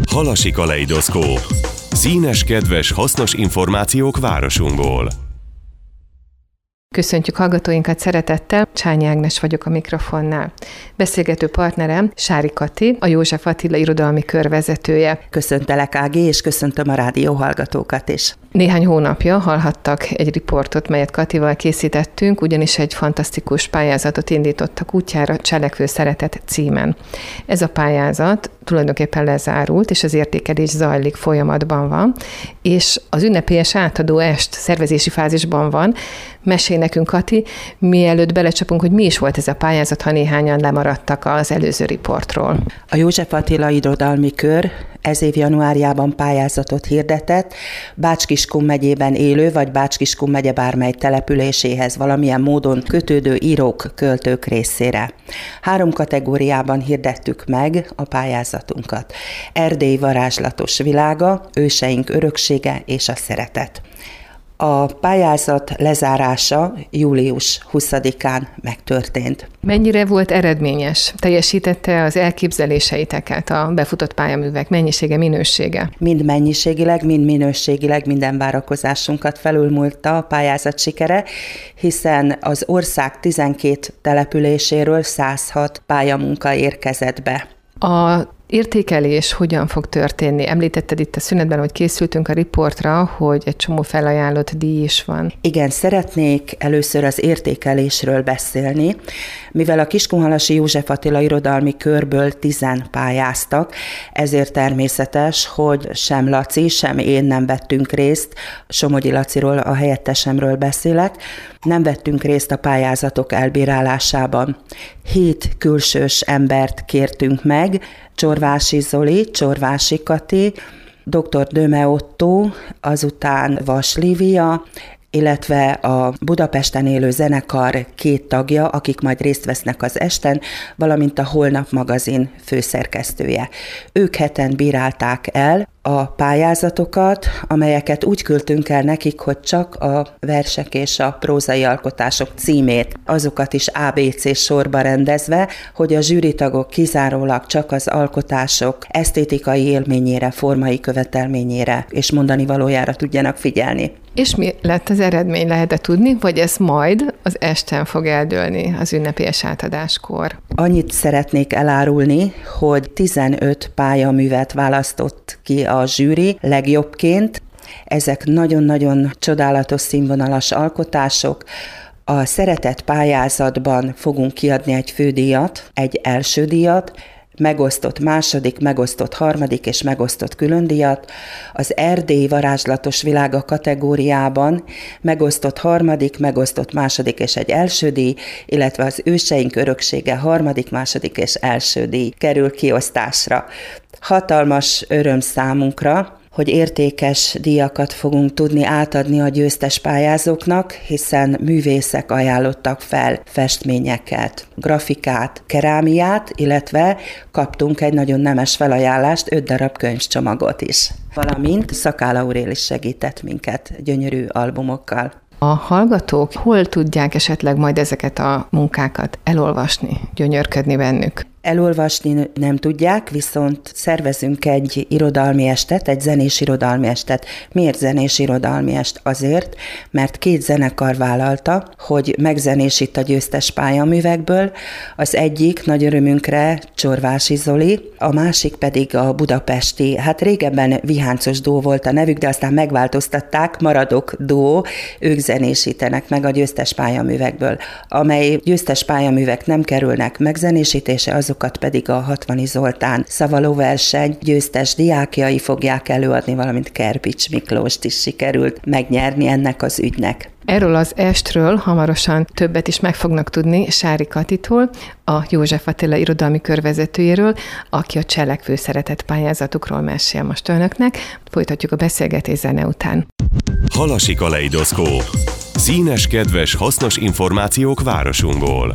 Halasi kaleidoszkóp. Színes, kedves, hasznos információk városunkból. Köszöntjük hallgatóinkat szeretettel, Csányi Ágnes vagyok a mikrofonnál. Beszélgető partnerem Sári Kati, a József Attila Irodalmi Kör vezetője. Köszöntelek, Ági, és köszöntöm a rádió hallgatókat is. Néhány hónapja hallhattak egy riportot, melyet Katival készítettünk, ugyanis egy fantasztikus pályázatot indítottak útjára, Cselekvő szeretet címen. Ez a pályázat tulajdonképpen lezárult, és az értékelés zajlik, folyamatban van, és az ünnepélyes átadó est szervezési fázisban van. Mesélj nekünk, Kati, mielőtt belecsapunk, hogy mi is volt ez a pályázat, ha néhányan lemaradtak az előző riportról. A József Attila Irodalmi Kör ez év januárjában pályázatot hirdetett Bács-Kiskun megyében élő, vagy Bács-Kiskun megye bármely településéhez valamilyen módon kötődő írók, költők részére. 3 kategóriában hirdettük meg a pályázatunkat. Erdély varázslatos világa, őseink öröksége és a szeretet. A pályázat lezárása július 20-án megtörtént. Mennyire volt eredményes? Teljesítette az elképzeléseiteket a befutott pályaművek mennyisége, minősége? Mind mennyiségileg, mind minőségileg minden várakozásunkat felülmúlta a pályázat sikere, hiszen az ország 12 településéről 106 pályamunka érkezett be. A értékelés hogyan fog történni? Említetted itt a szünetben, hogy készültünk a riportra, hogy egy csomó felajánlott díj is van. Igen, szeretnék először az értékelésről beszélni, mivel a Kiskunhalasi József Attila Irodalmi Körből 10 pályáztak, ezért természetes, hogy sem Laci, sem én nem vettünk részt, Somogyi Laciról, a helyettesemről beszélek, nem vettünk részt a pályázatok elbírálásában. 7 külsős embert kértünk meg, Csorvási Zoli, Csorvási Kati, dr. Döme Otto, azután Vas Lívia, illetve a Budapesten élő zenekar 2 tagja, akik majd részt vesznek az esten, valamint a Holnap magazin főszerkesztője. Ők 7 bírálták el a pályázatokat, amelyeket úgy küldtünk el nekik, hogy csak a versek és a prózai alkotások címét, azokat is ABC sorba rendezve, hogy a zsűritagok kizárólag csak az alkotások esztétikai élményére, formai követelményére és mondani valójára tudjanak figyelni. És mi lett az eredmény, lehet-e tudni, vagy ez majd az esten fog eldőlni az ünnepélyes átadáskor? Annyit szeretnék elárulni, hogy 15 pályaművet választott ki a zsűri legjobbként. Ezek nagyon-nagyon csodálatos színvonalas alkotások. A szeretett pályázatban fogunk kiadni egy fődíjat, egy első díjat, megosztott második, megosztott harmadik és megosztott különdíjat. Az Erdély varázslatos világa kategóriában megosztott harmadik, megosztott második és egy első díj, illetve az őseink öröksége harmadik, második és első díj kerül kiosztásra. Hatalmas öröm számunkra, hogy értékes díjakat fogunk tudni átadni a győztes pályázóknak, hiszen művészek ajánlottak fel festményeket, grafikát, kerámiát, illetve kaptunk egy nagyon nemes felajánlást, 5 darab könyvcsomagot is. Valamint Szakál Aurél is segített minket gyönyörű albumokkal. A hallgatók hol tudják esetleg majd ezeket a munkákat elolvasni, gyönyörködni bennük? Elolvasni nem tudják, viszont szervezünk egy irodalmi estet, egy zenés irodalmi estet. Miért zenés irodalmi est? Azért, mert 2 zenekar vállalta, hogy megzenésít a győztes pályaművekből. Az egyik nagy örömünkre Csorvási Zoli, a másik pedig a budapesti, hát régebben Viháncos duó volt a nevük, de aztán megváltoztatták, Maradok duó, ők zenésítenek meg a győztes pályaművekből. Amely győztes pályaművek nem kerülnek megzenésítése, azokat pedig a Hatvani Zoltán szavalóverseny győztes diákjai fogják előadni, valamint Kerpics Miklóst is sikerült megnyerni ennek az ügynek. Erről az estről hamarosan többet is meg fognak tudni Sári Katitól, a József Attila Irodalmi Kör vezetőjéről, aki a Cselekvő szeretet pályázatukról mesél most önöknek. Folytatjuk a beszélgetés zene után. Halasi kaleidoszkóp. Színes, kedves, hasznos információk városunkból.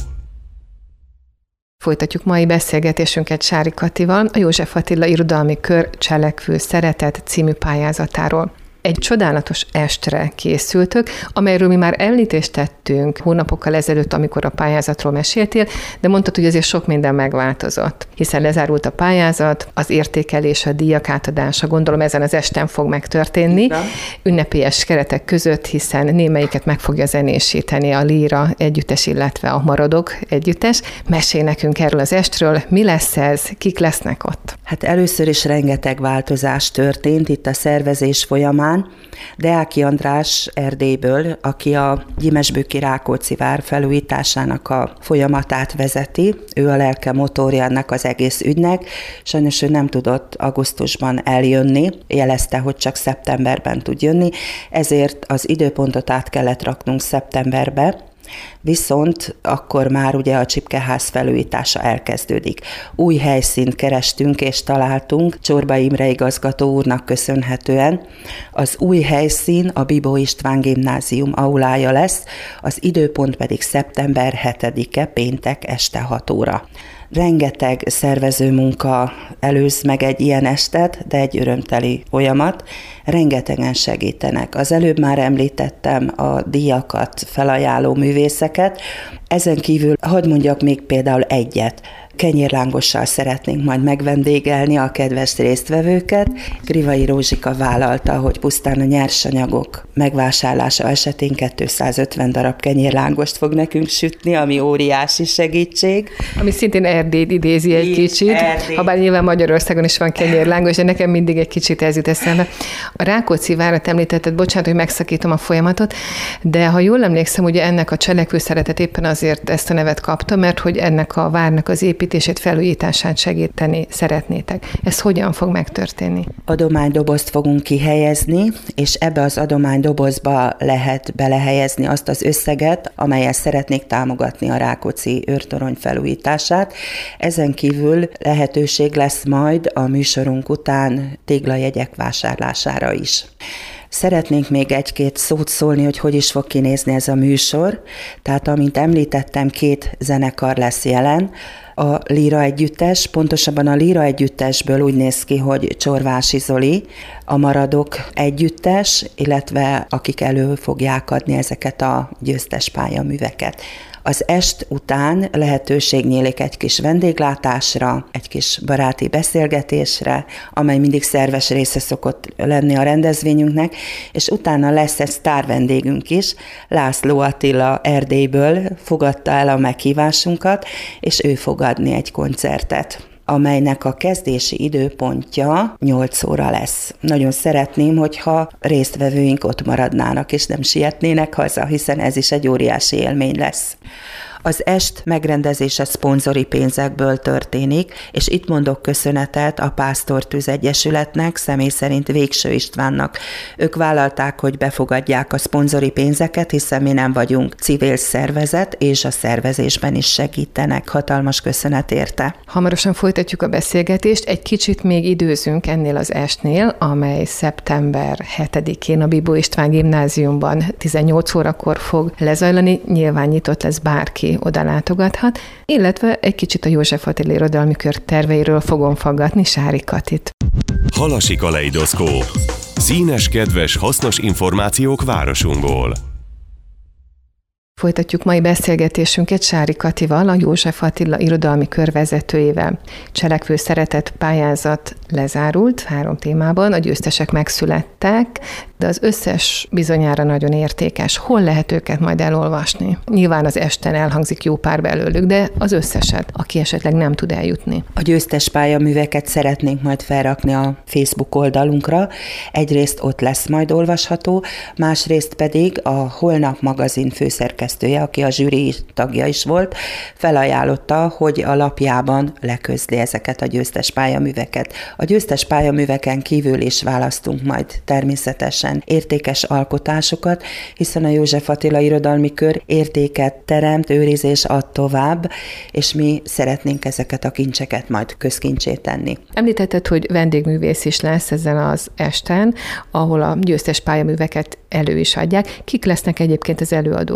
Folytatjuk mai beszélgetésünket Sári Katival, a József Attila Irodalmi Kör Cselekvő szeretet című pályázatáról. Egy csodálatos estre készültök, amelyről mi már említést tettünk hónapokkal ezelőtt, amikor a pályázatról meséltél, de mondtad, hogy azért sok minden megváltozott, hiszen lezárult a pályázat, az értékelés, a díjak átadása, gondolom ezen az esten fog megtörténni, ünnepélyes keretek között, hiszen némelyiket meg fogja zenésíteni a Líra együttes, illetve a Maradok együttes. Mesélj nekünk erről az estről, mi lesz ez, kik lesznek ott? Hát először is rengeteg változás történt itt a szervezés folyamán. Deáki András Erdélyből, aki a Gyimesbőki Rákóczi vár felújításának a folyamatát vezeti, ő a lelke motorja ennek az egész ügynek, sajnos ő nem tudott augusztusban eljönni, jelezte, hogy csak szeptemberben tud jönni, ezért az időpontot át kellett raknunk szeptemberbe, viszont akkor már ugye a Csipkeház felújítása elkezdődik. Új helyszínt kerestünk és találtunk Csorba Imre igazgató úrnak köszönhetően. Az új helyszín a Bibó István gimnázium aulája lesz, az időpont pedig szeptember 7-e, péntek este 6 óra. Rengeteg szervező munka előz meg egy ilyen estet, de egy örömteli folyamat. Rengetegen segítenek. Az előbb már említettem a díjakat felajánló művészeket. Ezen kívül hadd mondjak még például egyet. Kenyérlángossal szeretnénk majd megvendégelni a kedves résztvevőket. Grivai Rózsika vállalta, hogy pusztán a nyersanyagok megvásárlása esetén 250 darab kenyérlángost fog nekünk sütni, ami óriási segítség. Ami szintén Erdélyt idézi egy kicsit, habár nyilván Magyarországon is van kenyérlángos, de nekem mindig egy kicsit ez jut eszembe. A Rákóczi várat említetted, bocsánat, hogy megszakítom a folyamatot, de ha jól emlékszem, ugye ennek a Cselekvő Szeretet éppen azért ezt a nevet kapta, mert hogy ennek a várnak az építését, felújítását segíteni szeretnétek. Ez hogyan fog megtörténni? Adománydobozt fogunk kihelyezni, és ebbe az adománydobozba lehet belehelyezni azt az összeget, amelyet szeretnék támogatni a Rákóczi őrtorony felújítását. Ezen kívül lehetőség lesz majd a műsorunk után téglajegyek vásárlására is. Szeretnénk még egy-két szót szólni, hogy is fog kinézni ez a műsor. Tehát, amint említettem, 2 zenekar lesz jelen. A Líra együttes, pontosabban a Líra együttesből úgy néz ki, hogy Csorvási Zoli, a Maradok együttes, illetve akik elő fogják adni ezeket a győztes pályaműveket. Az est után lehetőség nyílik egy kis vendéglátásra, egy kis baráti beszélgetésre, amely mindig szerves része szokott lenni a rendezvényünknek, és utána lesz egy sztár vendégünk is, László Attila Erdélyből fogadta el a meghívásunkat, és ő fog adni egy koncertet, amelynek a kezdési időpontja 8 óra lesz. Nagyon szeretném, hogyha résztvevőink ott maradnának, és nem sietnének haza, hiszen ez is egy óriási élmény lesz. Az est megrendezése szponzori pénzekből történik, és itt mondok köszönetet a Pásztortűz Egyesületnek, személy szerint Végső Istvánnak. Ők vállalták, hogy befogadják a szponzori pénzeket, hiszen mi nem vagyunk civil szervezet, és a szervezésben is segítenek. Hatalmas köszönet érte. Hamarosan folytatjuk a beszélgetést, egy kicsit még időzünk ennél az estnél, amely szeptember 7-én a Bibó István gimnáziumban 18 órakor fog lezajlani, nyilván nyitott lesz bárki oda látogathat, illetve egy kicsit a József Attila Irodalmi Kör terveiről fogom faggatni Sári Katit. Halasi kaleidoszkóp. Színes, kedves, hasznos információk városunkból. Folytatjuk mai beszélgetésünket Sári Katival, a József Attila Irodalmi Kör vezetőjével. Cselekvő Szeretet pályázat lezárult 3 témában, a győztesek megszülettek, de az összes bizonyára nagyon értékes. Hol lehet őket majd elolvasni? Nyilván az esten elhangzik jó pár belőlük, de az összeset, aki esetleg nem tud eljutni. A győztes pályaműveket szeretnénk majd felrakni a Facebook oldalunkra. Egyrészt ott lesz majd olvasható, másrészt pedig a Holnap magazin főszerkesztője, aki a zsűri tagja is volt, felajánlotta, hogy a lapjában leközli ezeket a győztes pályaműveket. A győztes pályaműveken kívül is választunk majd természetesen értékes alkotásokat, hiszen a József Attila Irodalmi Kör értéket teremt, őriz és ad tovább, és mi szeretnénk ezeket a kincseket majd közkincsé tenni. Említetted, hogy vendégművész is lesz ezen az esten, ahol a győztes pályaműveket elő is adják. Kik lesznek egyébként az előadók?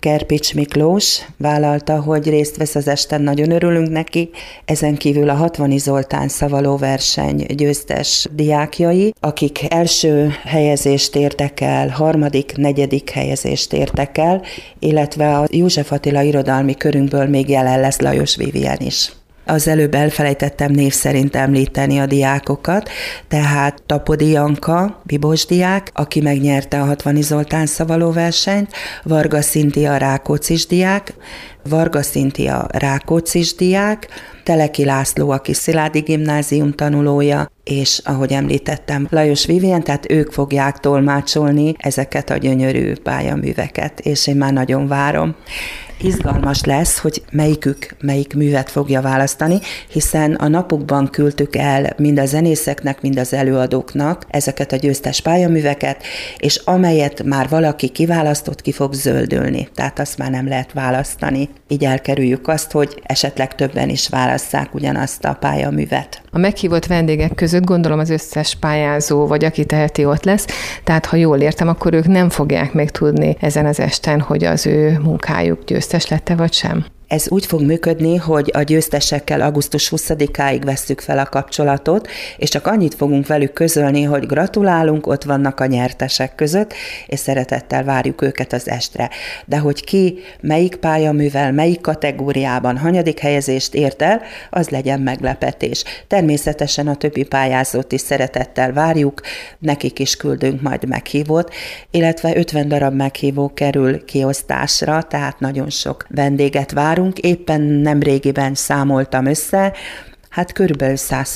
Kerpics Miklós vállalta, hogy részt vesz az esten, nagyon örülünk neki. Ezen kívül a Hatvani Zoltán szavalóverseny győztes diákjai, akik első helyezést értek el, harmadik, negyedik helyezést értek el, illetve a József Attila irodalmi körünkből még jelen lesz Lajos Vivien is. Az előbb elfelejtettem név szerint említeni a diákokat, tehát Tapodi Janka, bibós diák, aki megnyerte a Hatvani Zoltán szavalóversenyt, Varga Szintia Rákóczis diák, Varga Szintia Rákóczis diák, Teleki László, aki Sziládi Gimnázium tanulója, és ahogy említettem, Lajos Vivien, tehát ők fogják tolmácsolni ezeket a gyönyörű pályaműveket, és én már nagyon várom. Izgalmas lesz, hogy melyikük melyik művet fogja választani, hiszen a napokban küldtük el mind a zenészeknek, mind az előadóknak ezeket a győztes pályaműveket, és amelyet már valaki kiválasztott, ki fog zöldülni, tehát azt már nem lehet választani. Így elkerüljük azt, hogy esetleg többen is válasszák ugyanazt a pályaművet. A meghívott vendégek között gondolom az összes pályázó, vagy aki teheti, ott lesz, tehát ha jól értem, akkor ők nem fogják még tudni ezen az esten, hogy az ő munkájuk győztes lett-e vagy sem. Ez úgy fog működni, hogy a győztesekkel augusztus 20-áig vesszük fel a kapcsolatot, és csak annyit fogunk velük közölni, hogy gratulálunk, ott vannak a nyertesek között, és szeretettel várjuk őket az estre. De hogy ki, melyik pályaművel, melyik kategóriában hanyadik helyezést ért el, az legyen meglepetés. Természetesen a többi pályázót is szeretettel várjuk, nekik is küldünk majd meghívót, illetve 50 darab meghívó kerül kiosztásra, tehát nagyon sok vendéget várunk. Éppen nemrégiben számoltam össze, hát körülbelül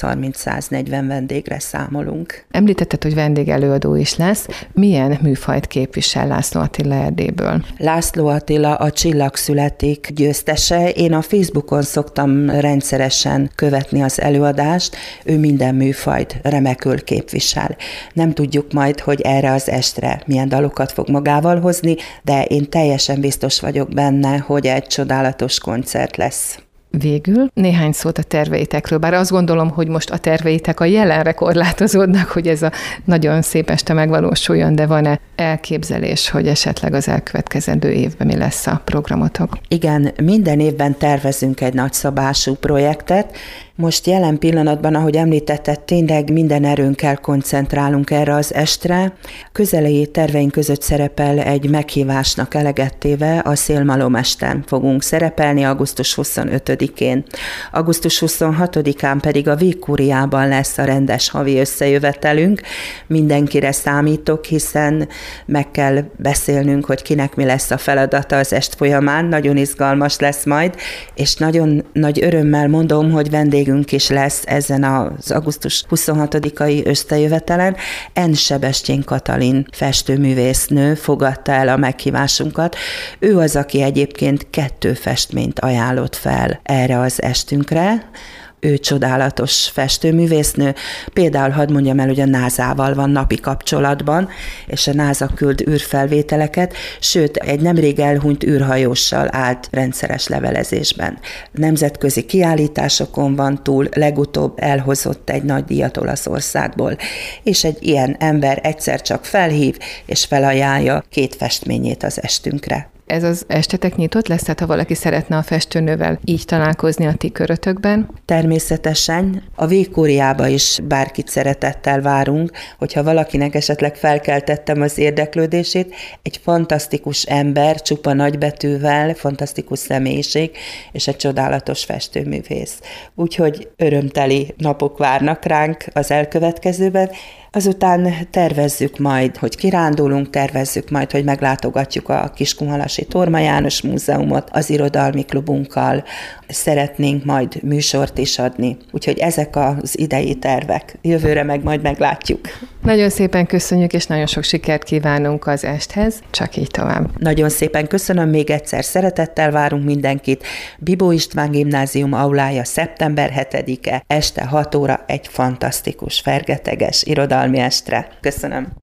130-140 vendégre számolunk. Említetted, hogy vendégelőadó is lesz. Milyen műfajt képvisel László Attila Erdélyből? László Attila a Csillag születik győztese. Én a Facebookon szoktam rendszeresen követni az előadást. Ő minden műfajt remekül képvisel. Nem tudjuk majd, hogy erre az estre milyen dalokat fog magával hozni, de én teljesen biztos vagyok benne, hogy egy csodálatos koncert lesz. Végül néhány szót a terveitekről, bár azt gondolom, hogy most a terveitek a jelenre korlátozódnak, hogy ez a nagyon szép este megvalósuljon, de van-e elképzelés, hogy esetleg az elkövetkezendő évben mi lesz a programotok? Igen, minden évben tervezünk egy nagyszabású projektet. Most jelen pillanatban, ahogy említetted, tényleg minden erőnkkel koncentrálunk erre az estre. Közeli terveink között szerepel egy meghívásnak eleget téve, a Szélmalomesten fogunk szerepelni augusztus 25-én. Augusztus 26-án pedig a Végkúriában lesz a rendes havi összejövetelünk. Mindenkire számítok, hiszen meg kell beszélnünk, hogy kinek mi lesz a feladata az est folyamán. Nagyon izgalmas lesz majd, és nagyon nagy örömmel mondom, hogy vendégünk is lesz ezen az augusztus 26-ai összejövetelen. N. Sebestyén Katalin festőművésznő fogadta el a meghívásunkat. Ő az, aki egyébként 2 festményt ajánlott fel erre az estünkre. Ő csodálatos festőművésznő. Például hadd mondjam el, hogy a NASA-val van napi kapcsolatban, és a NASA küld űrfelvételeket, sőt, egy nemrég elhunyt űrhajóssal állt rendszeres levelezésben. Nemzetközi kiállításokon van túl, legutóbb elhozott egy nagy díjat Olaszországból, és egy ilyen ember egyszer csak felhív, és felajánlja 2 festményét az estünkre. Ez az estetek nyitott lesz, tehát ha valaki szeretne a festőnővel így találkozni a ti körötökben? Természetesen. A Végkúriába is bárkit szeretettel várunk, hogyha valakinek esetleg felkeltettem az érdeklődését, egy fantasztikus ember, csupa nagybetűvel, fantasztikus személyiség, és egy csodálatos festőművész. Úgyhogy örömteli napok várnak ránk az elkövetkezőben. Azután tervezzük majd, hogy kirándulunk, tervezzük majd, hogy meglátogatjuk a Kiskunhalasi Torma János Múzeumot az irodalmi klubunkkal, szeretnénk majd műsort is adni. Úgyhogy ezek az idei tervek. Jövőre meg majd meglátjuk. Nagyon szépen köszönjük, és nagyon sok sikert kívánunk az esthez. Csak így tovább. Nagyon szépen köszönöm, még egyszer szeretettel várunk mindenkit. Bibó István Gimnázium aulája szeptember 7-e, este 6 óra egy fantasztikus, fergeteges irodalmi estre. Köszönöm.